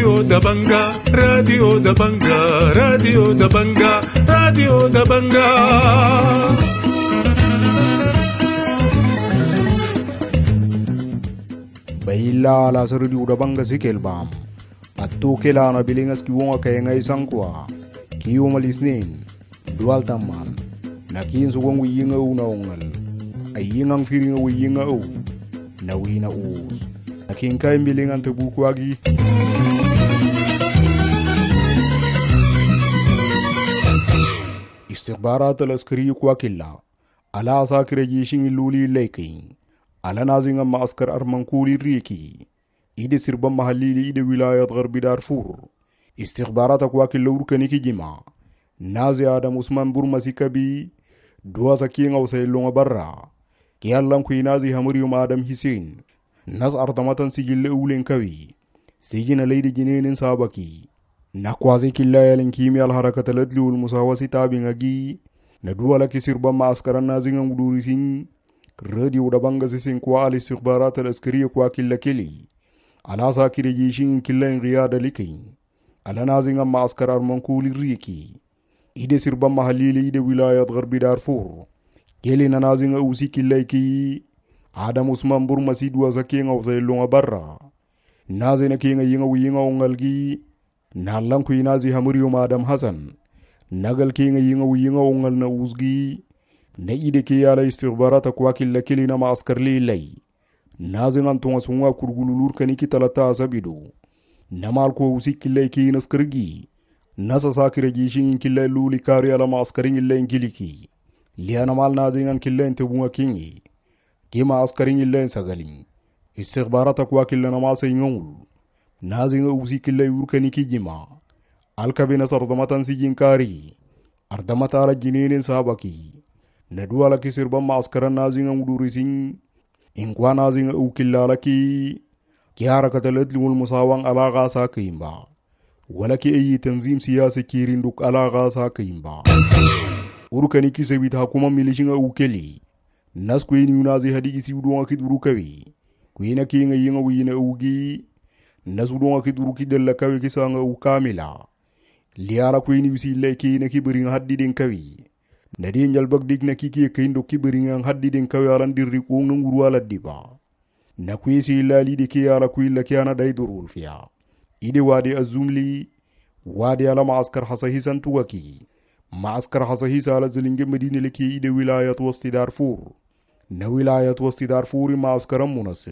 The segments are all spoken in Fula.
Radio Dabanga, Radio Dabanga, Radio Dabanga, Radio Dabanga. Bahila la Radio Dabanga sikelbam. Atto kela na bilingas kiwonga kaya ngay sangkwa. Kiyo malisnin. Dual taman. Nakin sugong wiyinga una ungal. Ayingang firinga wiyinga u. Nawina us. Nakin kay bilingan tebukwagi. Istikhbarat al-askari kwa killa. Ala sakira jishin luli laikin. Ala nazinga maaskar armankuli riki. Ide sirban mahallili ide wilayat gharbi Darfur. Istikhbarat kwa killa urkaniki jima. Nazi Adam Usman Burmasi kabi. Dua sakinga usailunga barra. Kiyallam kui nazi hamurium Adam Hussein. Nas artamatan sigille ulen kawi. Sigina lady jinenin sabaki. Nakwazi killa yalin kimi al-harakat al-adli wal-musawasi tabingagi. Nadua laki sirban maaskaran nazinga udurisin. Radio Dabanga sisin kwa al-istikhbarat al-askariya kwa killa kili. Ala sakiri jishin killa inqiyada likin. Ala nazinga maaskar armankuli riki. Ide sirban mahallili ide wilayat gharbi Darfur. Kili na nazinga usi killa iki. Adam Usman Burmasi dua sakinga usailunga barra. Nazina kinga yinga wiyinga ungalgi. Nalang kui nazi hamurium Adam Hassan. Nagal kinga yinga wiyinga ungal na uzgi. Na ide kiyala istikhbarata kwa killa kili na maaskar lilay. Nazina ntunga sunga kurgululur kaniki talata asabido. Namal ko usi killa iki naskargi. Nasa sakira jishin killa luli kari ala maaskarin illa ingiliki. Liana mal nazina killa intebunga kingi. Kima askarin illa insagalin. Istikhbarata kwa killa na masa ingongul. Nazinga usi killa yurkaniki jima. Alkabina sardamatan si jinkari. Ardamata ala jininin sabaki. Nadua laki sirban maaskaran nazinga udurisin. Inkwa nazinga ukilla laki. Kiara kataladli musawang ala gasa kaimba. Walaki ayi tanzim siyasi kirinduk ala gasa kaimba. Urkaniki sebit hakuma milishinga ukeli. Nas kweni unazi hadigi si udunga kidurukawi. Kwena kinga yinga wina ugi. Nas udunga kiduruki della kawi kisanga ukamila. Liara kweni wisi leki na kibiringa haddiden kawi. Nadi njalbak dig na kiki kaindo kibiringa haddiden kawi alan dirri kuung nguru ala diba. Na kwesi ilali de ki ala kwila kiana daidurul fiya. Ide wadi azumli. Wadi ala maaskar hasahisan tuwaki. Maaskar hasahisa ala zilinge medine leki ide wilayat wasti Darfur. Na wilayat wasti Darfuri maaskaram munasikh.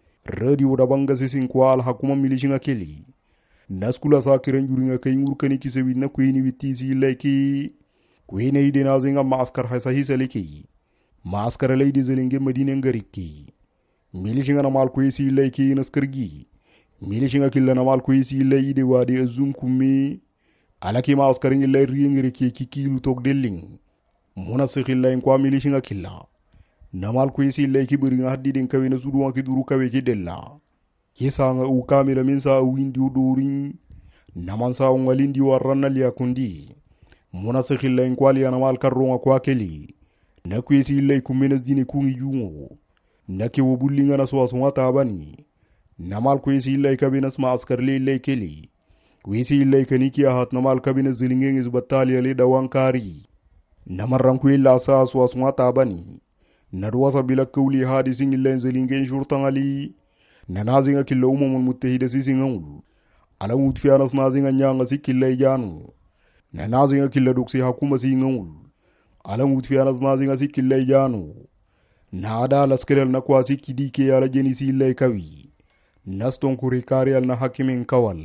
Radio Dabanga sisin kwa al-hakuma milishinga keli. Naskula sakiran juringa kaingur kani kisewi na kweni witisi leki. Kweni ide nazinga maaskar hasahisa leki. Maaskar laydi zilinge medine ngariki. Milishinga na mal kwesi leki naskargi. Milishinga killa na mal kwesi laydi wadi azum kumi. Alaki maaskarin illa riyengere kikilu tok deling. Munasikh illa kwa milishinga killa. Namal kwesi leki biringa haddiden kawe na suduwa kiduru kawe kidella. Kisanga ukamila minsa uwindi udurin. Namansa ungalindi warranna liya kundi. Munasikh illa inkwali ya namal karronga kwa keli. Na kwesi illa kumenas dine kungi jungo. Na kewo bullinga na suwasunga tabani. Namal kwesi illa kabinas maaskarli illa keli. Kwesi illa kaniki ahat namal kabinas zilingengis batali ali dawankari. Namarranku illa saa suwasunga tabani. Nadwasa bila kawli hadisin illa inzalingen shurtan ali. Nanazinga killa umamul muttahida sisingangul. Ala mutfi anas nazinga nyanga si killa ijanu. Nanazinga killa duksi hakuma singangul. Ala mutfi anas nazinga si killa ijanu. Naada laskerel na kwa si kidike ala jenisi illa ikawi. Naston kurikari al na hakimin kawal.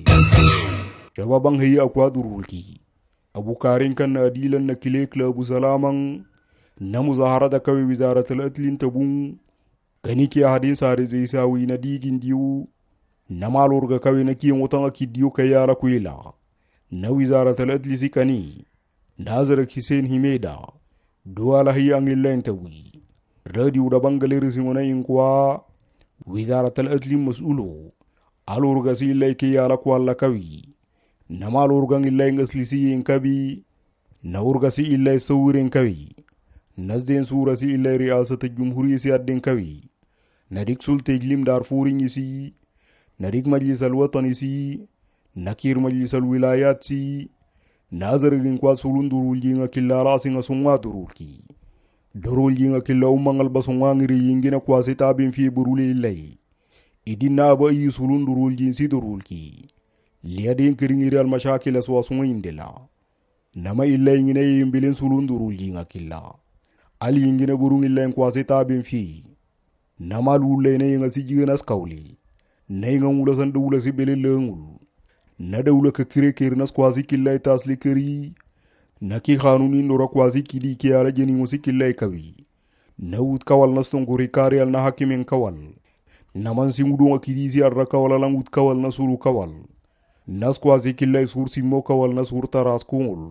Shababang hiya akwa durulki. Abu Karin kan na adilan na kilek la Abu Salamang. Na muzaharada kawe wizaratul atlin tabun. Kaniki ahadin sare zai sawi na digin diyu. Na malurga kawe na kiyan wutan akidiyo kayara kuila. Na wizaratul atli sikani. Nazara Hussein Himeda. Duwala hiya angillain tawi. Radio Dabanga lirisimuna inkwa. Wizaratul atli mas'ulo. Alurga si illai kayara kuala kawi. Na malurga ngillai ngaslisi inkabi. Na urga si illai sawirin kawi. Nasden surasi illa riyasat jumhuri siyaddin kawi. Nadik sulte iglim Darfurin isi. Nadik majlis al-watan isi. nakir majlisal wilayati nazarigin kwa sulun durulji nga killa rasi nga sunga durulki durulji nga killa umangal basunga ngiri yingina kwa sitabin fi buruli illay idina ba yi sulun durulji si durulki liyadin kiringiri al mashakila suwa sunga indela nama illay ngine yimbilin sulun durulji nga killa ali yingina burung illay kwa sitabin fi nama lulle ne nga si jigenas kawli ne nga mula san dawla si bele lengul na dawla ka kire kirnas kwasi killay tasli kiri na ki khanuni nora kwasi kidi ke ala jeni musi killay kawi na wut kawal na stonguri kari al na hakimin kawal na man singudu nga kidi si arra kawal lang wut kawal na suru kawal nas kwasi killay sur simo kawal na sur taras kungul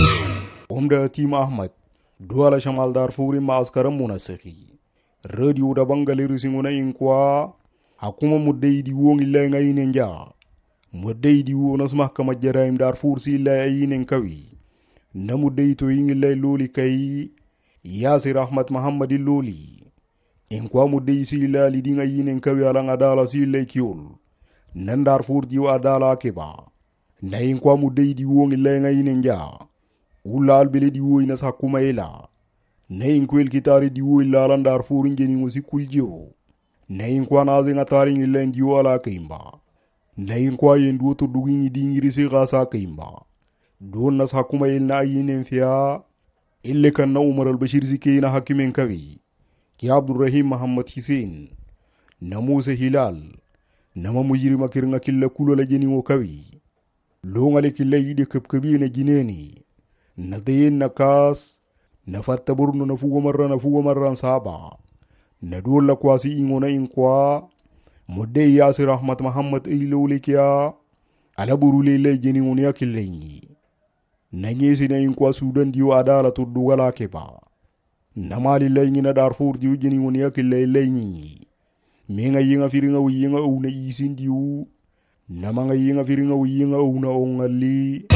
umda tim ahmad duala shamal darfuri ma askaram munasakhi radio da bangaliru singuna inkwa hakuma mudde wongi lay ngay ne nja mudde di wonas mahkama jaraim darfur si lay ayinen kawi na mudde to yingi lay loli kay yasir ahmad muhammad loli inkwa mudde si lali di ngay yinen kawi ala ngadala si lay kiol nan darfur di adala keba na inkwa mudde di wongi lay ngay ne nja ulal bele di woynas hakuma ila na inkwel kitari di woy lalan darfur ngeni musi kuljo na inkwa nazi ngatari ngilen di wala kaimba na inkwa yendu to dugingi dingiri si gasa kaimba don nas hakuma ilna ayinen fiya ille kan na umar al-bashir si na hakimen kawi ki abdurrahim muhammad hussein na musa hilal na mamujiri makirnga killa kulo la jeni wo kawi lo ngale killa yide kapkabi na jineni na dayen na kas na fatta burno na fugo marran saba na dola kwasi ingona inkwa mudde yasir ahmad muhammad ilolikia ala burule le jeni ngonia killenyi na nyesi na inkwa sudan diwa adala to dugala keba na mali lenyi na darfur diwa jeni ngonia killenyi menga yinga firinga uyinga una isin diu na manga yinga firinga uyinga una ongali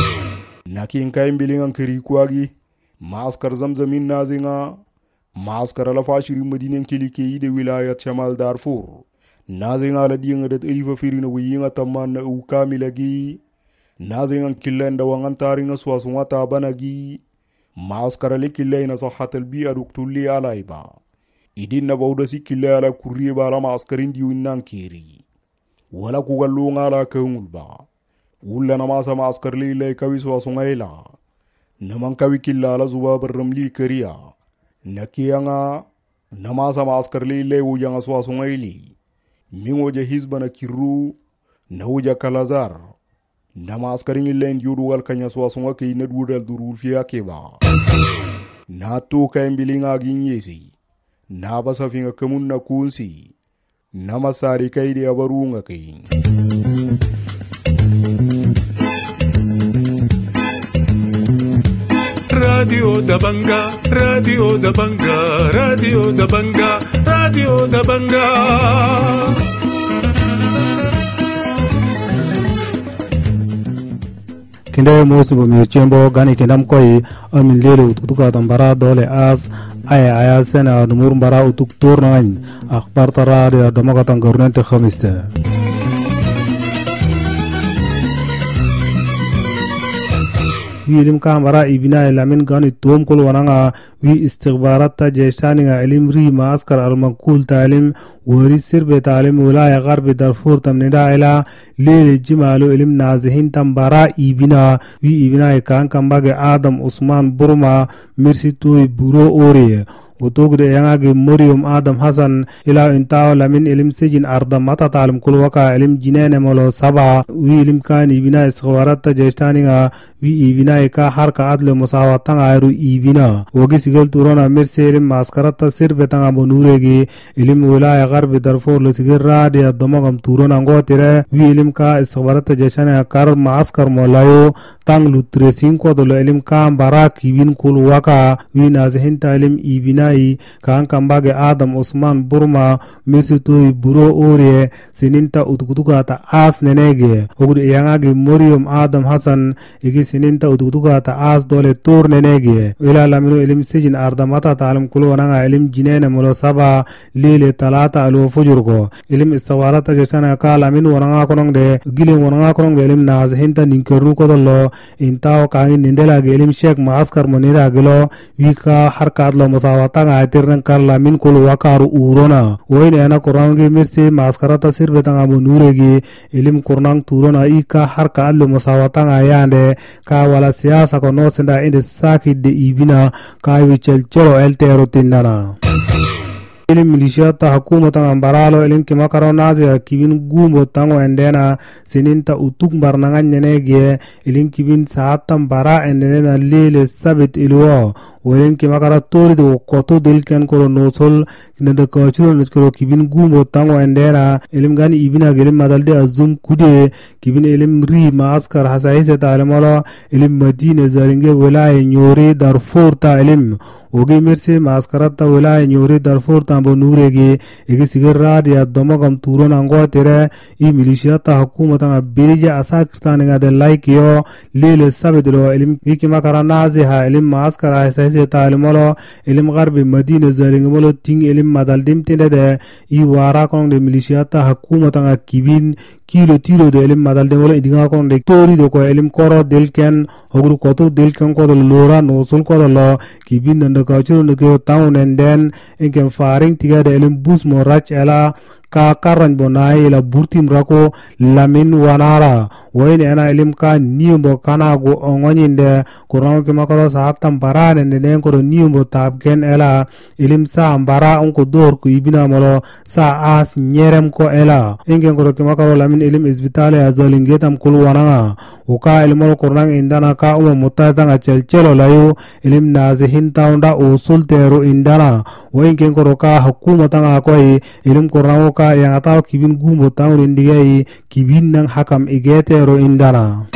na kinka imbilinga kiri kwagi maskar zamzamin nazinga maskar ala fashiri madinen kilike yide wilayat shamal darfur nazinga la dinga dat elifa firina wiyinga tamanna u kamilagi nazinga killenda wangantaringa swaswata banagi maskar ala killayna sahatal bi aduktulli alaiba idinna bawda sikilla ala kurriye bala maskarin diwinnan kiri wala kugalunga ala kawulba ulla namasa maskar lilay kawi swasungayla naman kawi killa ala zubabar ramli kariya nakiyanga namasa maskar lilay wujanga swasungayli mingoja hizbana kirru na wuja kalazar nama askarin illain yudugal kanya swasunga ke inadwudal durul fiya keba na to kayan bilinga ginyesi na basa finga kamun na kunsi na masari kai da abarunga kai Radio da Banga, Radio da Banga, Radio da Banga, Radio da Banga. Kinde mosu bumi chembo gani kindam koi amin lele utuka tambara dole as aya sena numur bara utuk turnain akhbar tara dia domaga tangurunte khamiste wilim kamara ibina lamin gani tom kul wananga wi istighbarat ta jeshaniga ilim ri maskar al-makul talim wari sirbe talim wilaya gharbi darfur tamnida ila lele jimalu ilim nazihin tambara ibina wi ibina kan kambage adam usman burma mirsitu buro ore وتوغد يانغي مريم آدم حسن إلى إنتاو لمن إلم سجن أرض متا تعلم كل وقع إلم جنين مولو سبا وي إلم كان إبنا إسخوارات تجيشتانيغا وي إبنا إكا حركة عدل مساوات تنغيرو إبنا وغي سيغل تورونا مرسي إلم ماسكرات تسير بتنغا بنوريغي إلم ولاية غرب درفور لسيغل رادي الدمغم تورونا نغوتيري وي إلم كا إسخوارات تجيشتانيغا كار ماسكر مولايو تنغ لترسين كودو إلم كان براك إبن كل وقع وي نازحين تا إلم إبنا sinai kan kambage Adam Osman Burma mesutoi buro ore sininta utukutuka ta as nenege ogudu yangage Morium Adam Hassan igi sininta utukutuka ta as dole tur nenege ila lamino ilim sijin ardamata talim kulu wananga ilim jinene mulo saba lile talata alu fujurgo ilim istawarata jeshana ka lamin wananga konongde gilim wananga konongde ilim nazihinta ninkeru kodollo intao kangi nindelage ilim Sheikh Maaskar monira gelo wika harkadlo musawatanga atirnan kar lamin kulu wakaru urona woyne ana korangi mirsi Maaskarata sirbetanga munuregi ilim kurnang turona ika harkadlo musawatanga yande ka wala siyasa ko no senda inde sakid de ibina ka wichel chelo eltero tindana ilim milishiyata hakumata ambaralo ilim kimakaro nazi kibin gumbo tango endena sininta utuk barnangan nyenege ilim kibin saatam bara endena lele sabit ilwo welen kimakara tori do koto dilken koro nosol kinada kachuro nchkoro kibin gumbo tango endena ilim gani ibina gelim madalde azum kude kibin ilim ri Maaskar hasaise talimalo ilim Madina zaringe wilaye nyore Darfur ta ilim oge mirse Maaskarata wilaye nyore Darfur tambo nurege ege sigar radia domagam turon ango tere i milishiyata hakumata birija asakirtaniga de like yo lele sabedro ilim kimakara nazi ha ilim Maaskar hasaise talimalo ilim garbi Madina zaringe molo ting ilim madaldim tinde i wara kong de milishiyata hakumata kibin kilo tilo de ilim madaldim molo idinga kong de tori do ko ilim koro delken ogru koto delken ko do lora nosul ko do kibin nanda kachuro nge town and then inken faring tiga de ilim bus mo rach ela ka karan bonai la burtim rako lamin wanara woyne ana ilim ka niumbo kana go ongonyinde kurango ke makaro saatam barane ne ko niumbo tabgen ela ilim sa ambara onko dor ku ibina molo sa as nyerem ko ela ingen ko ke makaro lamin ilim isbitale azalingetam kul wana uka ilim kurang indana ka mutata chelchelo layo ilim nazihin taunda usul teru indana woingen ko ka hukumata ko ilim kurango ka yang atau kibin gumbo taun indigai kibin nang hakam igetero indana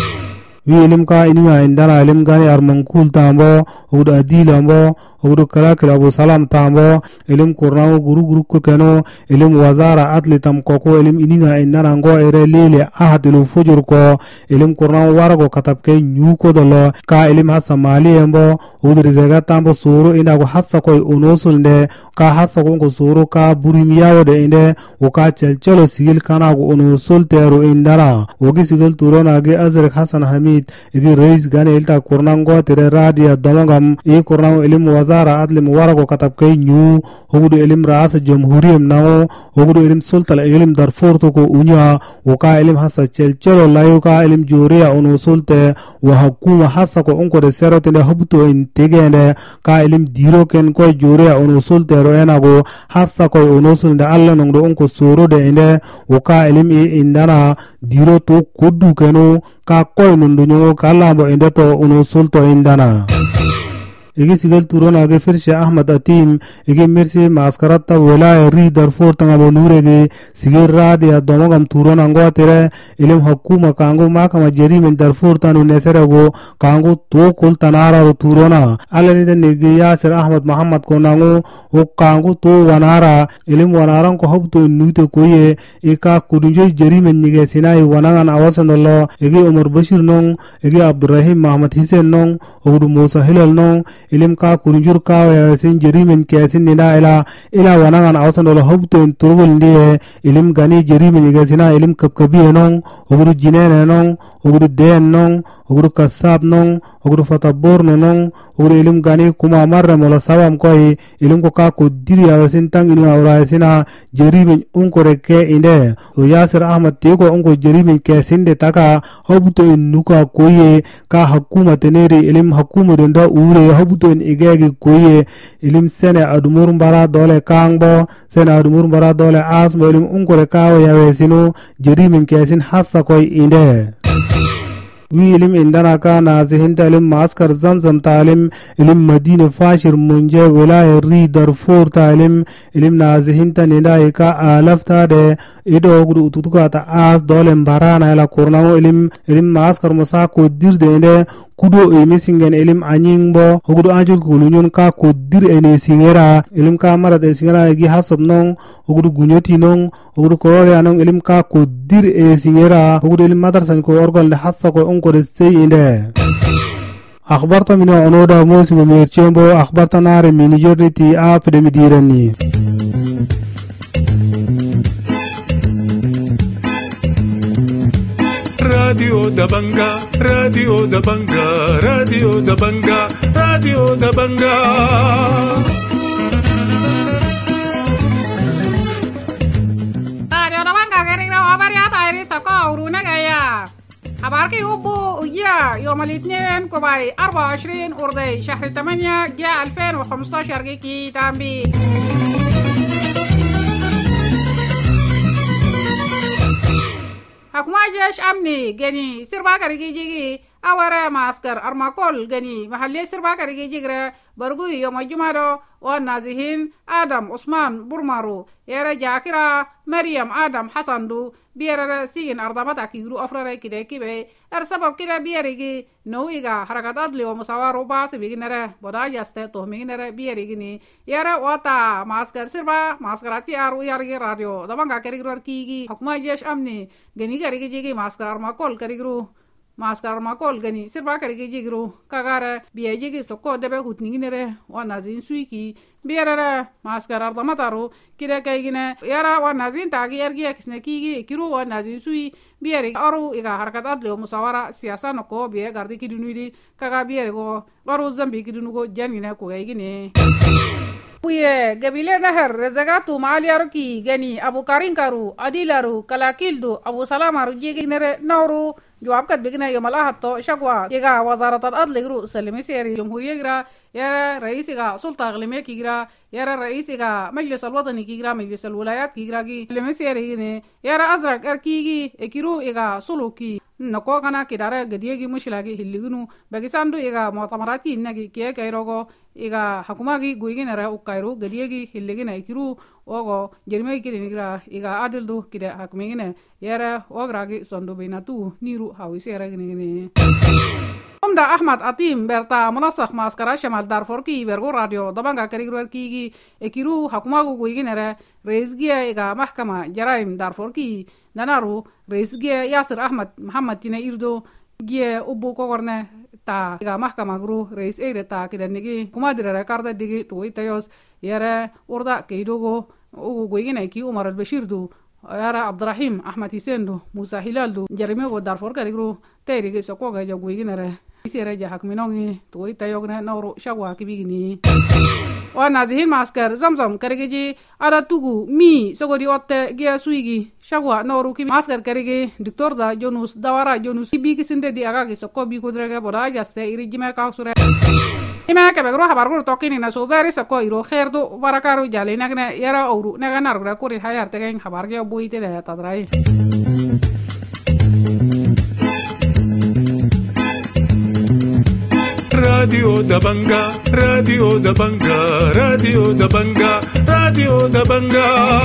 wi ilim ka ininga indana ilim gani armankul tambo uda adilambo udu kalakil Abu Salam tambo ilim kurnawo guru ko keno ilim wazara atli tam koko ilim ininga indana ngo ere lele ahadilu fujur ko ilim kurnawo warago katabke nyuko dolo ka ilim hasa mali embo udu rizega tambo suru inda go hasa koy unosul nde ka hasa ko suru ka burimiyawo de inde uka chelchelo sigil kana go unosul teru indana ogi sigil turona ge azrik Hasan Hamid igi reis gane ilta kurnango tere radia damagam e kurnawo ilim zara adli muwarago katab kay nyu hogudu ilim raas jamhuriyam nawo hogudu ilim sultal ilim Darfur to ko unya waka ilim hasa chelchelo layo ka ilim juriya ono sulte wa hukuma hasa ko onko de serotene hobto integene ka ilim diro ken ko juriya ono sulte ro enago hasa ko ono sulde alla nongdo onko soro de inde waka ilim indana diro to koddu keno ka koy nundunyo kala bo inde to ono sulto indana igi sigal turona age firshe Ahmad Atim igi mirsi Maaskarata wilaya ri Darfur tanga bonurege sigal radia domagam turona ngo tere ilim hukuma kango makama jerimen Darfur tanu neserago kango to kul tanara ro turona alani de nigi Yasir Ahmad Muhammad ko nango o kango to wanara ilim wanaran ko hobto nute koye eka kudunjo jerimen nige sinai wanangan awasandolo igi Umar Bashir nong igi Abdurrahim Muhammad Hussein nong ogudu Musa Hilal nong ilim ka kurunjur ka sin jerimen kesin nina ila wanangan awsan dolo hobto in turgul ndiye ilim gani jerimen igasina ilim kapkabi nong oguru jinene nong oguru den nong oguru kasab nong oguru fatabor nong oguru ilim gani kuma marra mola sabam koy ilim ko ka ko diri awasin tang inu awra sina jerimen unko reke inde o Yasir Ahmad te ko unko jerimen kesin de taka hobto in nuka koye ka hukuma tenere ilim hukuma denda ure hobto in igegi koye ilim sene adumur mbara dole kangbo sene adumur mbara dole asbo ilim unko rekawo yawesino jerimen kesin hassa koy inde wi ilim indana ka nazihinta ilim Maaskar Zamzam talim ilim Madina Fashir munje wilaya ri Darfur talim ilim nazihinta nida ka alafta de ido gudu ututuka ta as dole mbarana ila kurnawo ilim Maaskar musako dirde inde kudo mesingen elim anyingbo ogudo anjul kulunyon ka kodir ene singera elim ka marat e singera gi hasob non ogudo gunyoti non ogudo korore anon elim ka kodir e singera ogudo elim madarsan ko orgol le hassa ko onko de sey inde akhbarta min onoda mosim merchembo akhbarta nare min jorniti afde midirani Radio Dabanga, Radio Dabanga, Radio Dabanga, Radio Dabanga. Radio Dabanga kering na abariat airi sako uruna gaya. Abarki ubu uya يوم الاثنين كوباي 24 أردي شهر 8 جاء 2015 جيكي تامبي. حكومة جيش أمني جني سربا كريجي جيجي أورا ماسكر أرماكول جني محلي سربا كريجي جيجرا برغوي يوم الجمعة والنازحين آدم عثمان برمارو يرى جاكرا مريم آدم حسن دو بيرا سين أرضامتا كيرو أفراري كده كيبه سبب كده بيريجي نويغا حركات أدلي ومساوارو باسي بيجنره بدا جاسته توهمينره بيريجي يرى واتا ماسكر سربا ماسكراتي أرو يارجي راديو دبانغا كريجرو كيجي حكومة جيش أمني جني كريجي جيجي ماسكر أرماكول كريجرو maskar makol gani sirba karige jigro kagara biya jigi sokko debe hutninginere wanazin suiki biyarara maskar ardamataro kire kaygine yara wanazin tagi ergiya kisne kigi kiru wanazin sui biyari aru iga harkat adle musawara siyasa noko biya gardi kidunudi kaga biyari go aru zambi kidunugo janine ko kaygine Puye gabile nahar rezagatu maaliyaruki gani Abu Karin karu adilaru kalakildu Abu Salamaru jigi nere nauru جواب كد بيجنا يوم الله حتى شقوا يجا وزارة الأرض لجرو سلمي سيري جمهورية جرا يرى رئيس جا سلطة أقليمية كيجرا يرى رئيس جا مجلس الوطني كيجرا مجلس الولايات كيجرا كي سلمي سيري جنة يرى أزرق أركيجي إكيرو يجا سلوكي نكوا كنا كدارة جديجي مشلاجي هليجنو بقيساندو يجا معتمراتي إنجي كيه كيروغو يجا حكومة جويجي نرى وكايرو جديجي هليجنا إكيرو ogo jermay kide nigra iga adildu kide hakmegine yara ogragi sondo binatu niru hawisera gine Omda Ahmad Atim berta munasakh maskara shamal Darfur ki bergo radio dabanga karigruar ki ekiru hakumagu guiginere reisgia iga mahkama jaraim Darfur ki nanaru reisgia Yasir Ahmad Muhammad tina irdo gie ubu kogorne ta iga mahkama gru reis ere ta kidanigi kumadira karda digi tuitayos yara urda keidogo وجوينا كي عمر البشير دو يارا عبد الرحيم أحمد حسين دو موسى هلال دو جريمة ودارفور كاريرو تيري سكوغا جا جوينا ره يصير جا حكمينوني توي تايوغنا نورو شوا كبيجني ونازحين ماسكر زمزم كاريجي على توغو مي سكوري وات جا سويجي شوا نورو كي ماسكر كاريجي دكتور دا جونوس دوارا جونوس بيجي سنتي دي أكاكي سكو بيكو درجة برا جاسته إيرجيما كاوسورة ima ke begro habargo tokini na sobari sako iro kherdo barakaru jale nagne yara oru naga nargra kuri hayar tegen habarge boite le tadrai Radio Dabanga, Radio Dabanga, Radio Dabanga, Radio Dabanga.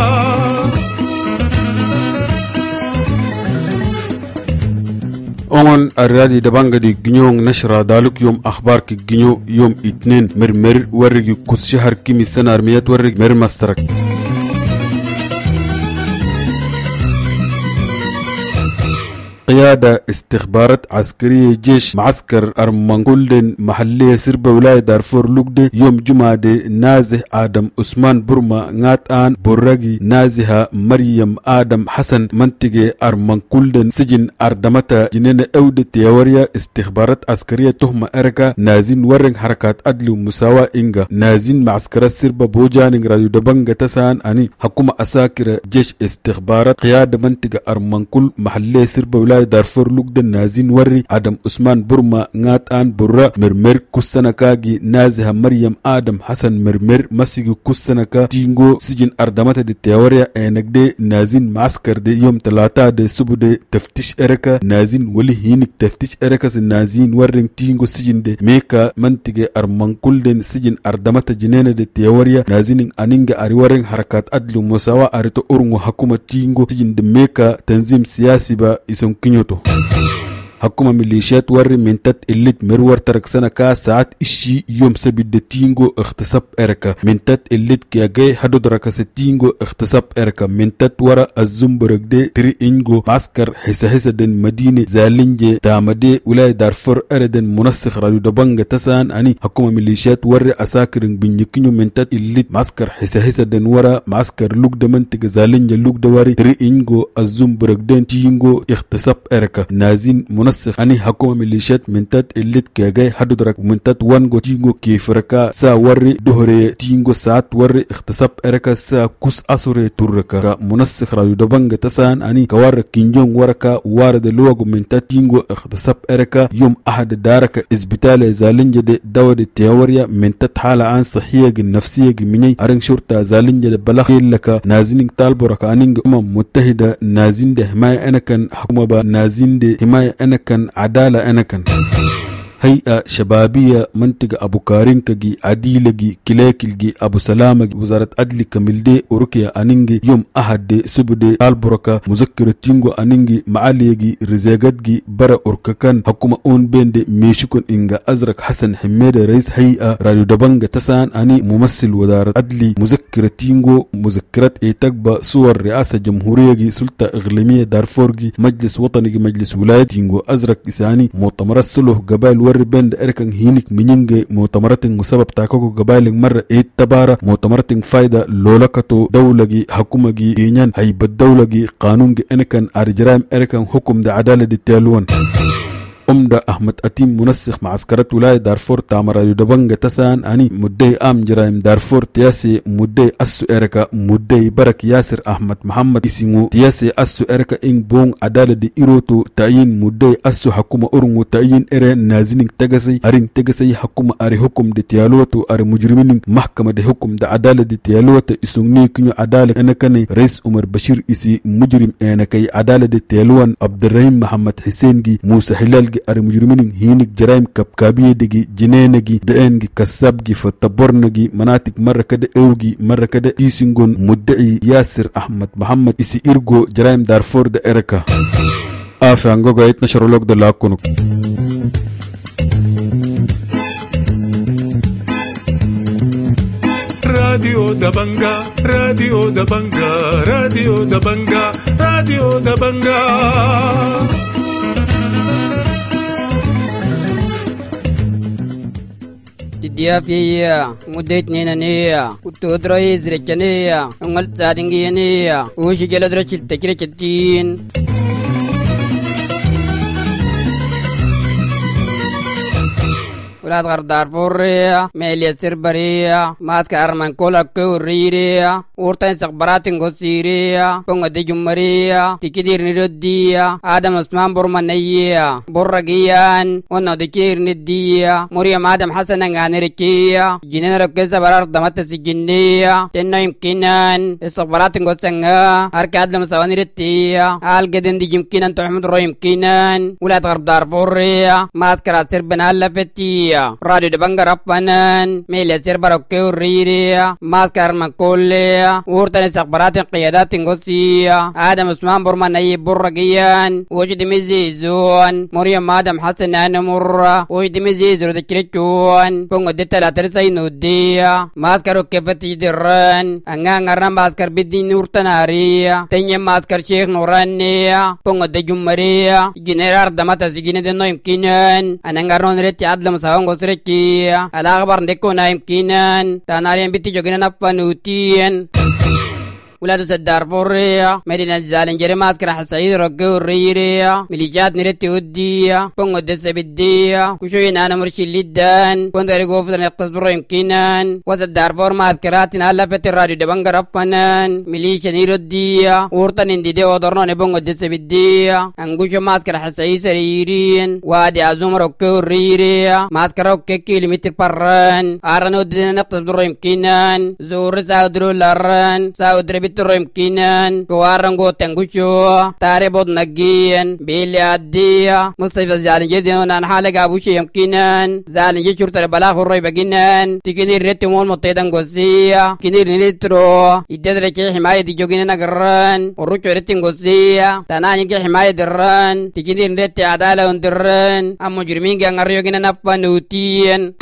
أون الرادي دبانغ دي جنيون نشرة دالك يوم أخبار كي جنيو يوم اتنين مرمر ورقي كس شهر كيمي سنة أرميات ورق مر مسترك قيادة استخبارات عسكرية جيش معسكر أرمانكولدن محلية سربة ولاية دارفور لوكدي يوم جمعة نازح آدم عثمان برما ناتان برغي نازحة مريم آدم حسن منطقة أرمانكولدن سجن أردمتا جنين أودة تيوريا استخبارات عسكرية تهمة أركا نازين ورن حركات عدل ومساواة إنغا نازين معسكرات سربة بوجان راديو دبنغ تسان أني حكومة أساكرة جيش استخبارات قيادة منطقة أرمانكول محلية سربة ولاية دارفور لوكدن نازين وري آدم عثمان برما ناتان برا مرمر كسنكاجي نازها مريم آدم حسن مرمر مسيجو كسنكا تينغو سجن أردمتا دي تيوريا انك دي نازين معسكر دي يوم 3 دي سبو دي تفتيش اركا نازين ولي هينك تفتيش اركا نازين ورن تينغو سجن دي ميكا منطقة أرمانكول دين سجن أردمتا جنين دي تيوريا نازين انينغ اريورن حركات عدل ومساواة اريتو أورنغو حكومة تينغو سجن دي ميكا تنظيم سياسي با اسم كنيوتو حكومة ميليشيات ور منتت الليت مرور ترك سنة كا ساعات إشي يوم سبيد تينغو اختصاب إركا منتت الليت كياجي حدود ركا تينغو اختصاب إركا منتت ورا الزنبرق دي تري إنغو معسكر حسا دن مدينة زالنجي دامدي ولاية دارفور أردن منسخ راديو دبنغ تسان أني حكومة ميليشيات ور أساكرن بنيكينيو منتت الليت معسكر حسا دن ورا معسكر لوك دمنتك زالنجي لوك دواري تري إنغو الزنبرق دين تينغو اختصاب إركا نازين منسخ أني حكومة ميليشيات منتت الليت كياجي حدود رك منتت وانغو تينغو كيف ركا سا وري دهري تينغو ساعت وري اختصاب إركا سا كوس أسوري توركا منسخ راديو دبنغ تسان أني كوار كينجون وركا وارد لوغو منتت تينغو اختصاب إركا يوم أحد دارك إزبتالي زالنجي دي دور التيوريا منتت حالة عن صحية النفسية مني أرن شرطة زالنجي دي بلاخيل لك نازين طالبو ركا أنينغ متحدة نازين دي حماية أنا كان حكومة با نازين دي حماية أنا كان عدالة أنا كان هيئة شبابية منطقة أبو كارينكجي عديلجي كلاكلجي أبو سلامة وزارة عدل كملدي أوروكيا أنينجي يوم أحد سبدي البركة مذكرة تينغو أنينجي معاليجي رزاقتجي برا أوركاكان حكومة أون بند ميشكون إنجا أزرق حسن حميد رئيس هيئة راديو دبنغ تسان أني ممثل وزارة عدل مذكرة تينغو مذكرات إيتاكبا صور رئاسة جمهورية سلطة إقليمية دارفورجي مجلس وطني مجلس ولاية تينغو أزرق إساني مؤتمرات صلح قبائل بند اركن هينك منينجي مؤتمرات وسبب تاكوكو قبائل مرة تبارة مؤتمرات فايدة لولكتو دولة حكومة جينيان هيب الدولة قانون انكن ارجرام اركن حكم دا عدالة دي تيالوان أمدا أحمد أتيم منسخ معسكرة ولاية دارفور تامر يدبنغ تسان أني مدي أم جرائم دارفور تياسي مدي أسو إركا مدي برك ياسر أحمد محمد اسمو تياسي أسو إركا إن بون عدالة دي إروتو تأيين مدي أسو حكومة أرنو تأيين إرين نازنين تغسي أرين تغسي حكومة أري حكم دي تيالوتو أري مجرمين محكمة دي حكم دي عدالة دي تيالوتو إسوني كنو عدالة أنكني رئيس عمر بشير إسي مجرم أنكي عدالة دي تيالوان عبد الرحيم محمد حسين جي موسى هلال أري مجرمين هينك جرائم كبكابية دي جنينجي دقنجي كسابجي فتبورنجي مناطق مرة كده اوجي مرة كده تيسنجون مدعي ياسر أحمد محمد إسي إرغو جرائم دارفور دا إركا عنقو قايت نشر لوك دا لاكونو راديو دبنغا راديو دبنغا راديو دبنغا راديو دبنغا ديافيا مدت نينانيا وتودرويز رجانيا ونقل سادنجيانيا وشي جلدرش التكريكتين ولاد غرب دارفوريا ميليا سربريا ماسك أرمان كولا كوريريا ورتين سخبراتين غسيريا بونغ دي جمريا تكدير نرديا آدم عثمان برمانيا برقيان ونا دكير نديا مريم آدم حسن غانيركيا جنين ركزة برار دمت سجنيا تنو يمكنان السخبراتين غسنغا أركاد لما سواني رتيا آل قدن دي يمكنان تحمد رو يمكنان ولاد غرب دارفوريا ماسك راسر بنال لفتيا راديو دبنغ رفنان ميليا سربروكيو ريريا ماسك أرمان كوليا ورتن استخبارات قيادات غسية آدم عثمان برماني برقيان وجد مزيزون مريم آدم حسن أنمر وجد مزيزو دكريكون بونغ ديتا ترسي نوديا ماسكر كيفتي دران أنغان غرنا ماسكر بدين نورتناريا تنيا ماسكر شيخ نورانيا بونغ دجمريا جنرار دمتا سجين دنو يمكنان أنغارون ريتي عدل مساوان غسركيا الأخبار ديكونا يمكنان تاناريان بيتي جوغنا نفانوتين ولاد دارفوريا مدينة زالنجري ماسكر حسعيد رقو الريريا ميليشيات نرتي وديا بونغو دسا بديا كشوين أنا مرشي لدان كوندري غوفدن يقتصبرو يمكنان وزد دارفور ماسكرات نالفت الراديو دبنغ رفنان ميليشيا نيروديا ورطن اندي ودرنون بونغو دسا بديا انقوشو ماسكر حسعيد سريرين وادي عزوم رقو الريريا ماسكر رقو كيلومتر بران آرانو دينا نقتصبرو يمكنان زور ساودرو لاران ساودر nitro imkinan kuwarango tengusho tare bod nagiyan bili addiya mustafa zalin jedin an halaga bushi imkinan zalin jechur tare bala khurray baginan tikini retti mon motedan gosiya kini nitro idedre ke himaye di jogina nagaran urucho retti gosiya tanani ke himaye derran tikini retti adala undirran am mujrimin ge ngaryo gina napanutian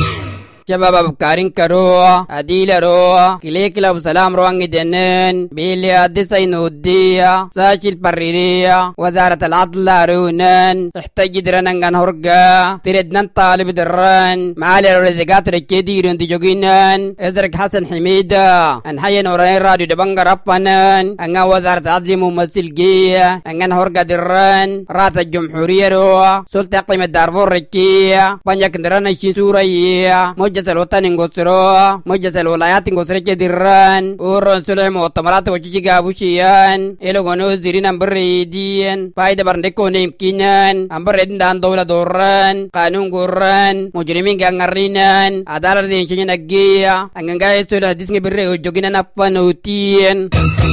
شباب كارين كرو عديل رو كليك لو سلام روانج دنن بيلي أدسي نودية ساشل بريرية وزارة العدل رونن احتاج درنن هرقا تردن طالب درن معالي الرزقات ركيدير انت جوجينن ازرق حسن حميدة ان حي نورين راديو دبنغ رفنن ان وزارة العدل ممثل جية ان هرقا درن رات الجمهورية رو سلطة قيمة دارفور ركية بانجاك درن الشيسورية مجلس الوطن انقصروا مجلس الولايات انقصر جديران ورون سلم وطمرات وجيجا بوشيان إلو غنو زيرين امبريدين فايدة برندكون يمكنان امبريدين دان دولة دوران قانون قران مجرمين غنغرينان عدالة دين شنين اقيا انغاية سلح ديسنگ بري وجوغينا نفانوتين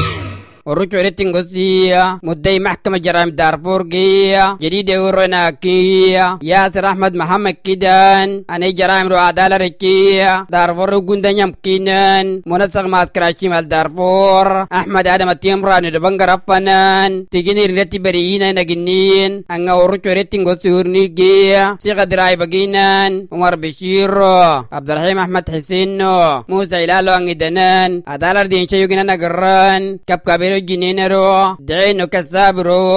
ورجع رتنغسية مدعي محكمة جرائم دارفور جية جديد ورناكية ياسر أحمد محمد كيدان أنا جرائم رو عدالة ركية دارفور وجندن يمكنن منسق ماسكرا شمال دارفور أحمد آدم التيمران دبنغ رفنان تجيني رتي بريين نجنين أنا ورجع رتنغسيور نيجية سيغ دراي بجينان عمر بشير عبد الرحيم أحمد حسين موسى إلالو أنجدنان عدالة دين شيوغنا نجران كبير جنينرو دعينو كسابرو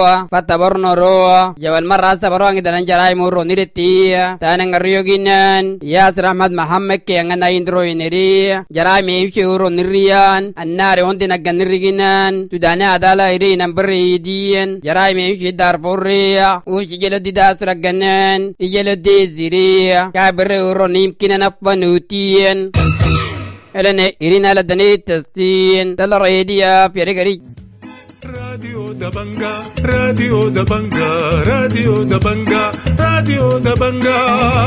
فتبرنرو جوال مرة سبرو عند نجراي مورو نيرتي تانن ريوغينان ياسر أحمد محمد كي عنا يندرو ينري جراي ميشورو نريان النار وندي نجن نريجينان سوداني عدالة يري نمبريدين جراي ميشي دارفوريا وش جلو دي داسر جنان يجلو دي زيريا كابر ورو نيمكن نفنوتين إلنا إرينا لدني تستين تلا ريديا في رجري راديو دبنجا راديو دبنجا راديو دبنجا راديو دبنجا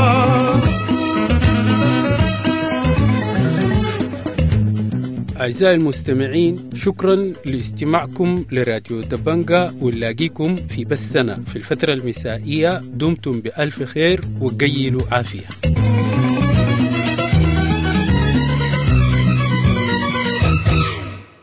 أعزائي المستمعين، شكرا لاستماعكم لراديو دبنجا، ونلاقيكم في بثنا في الفترة المسائية. دمتم بألف خير وقيلوا عافية.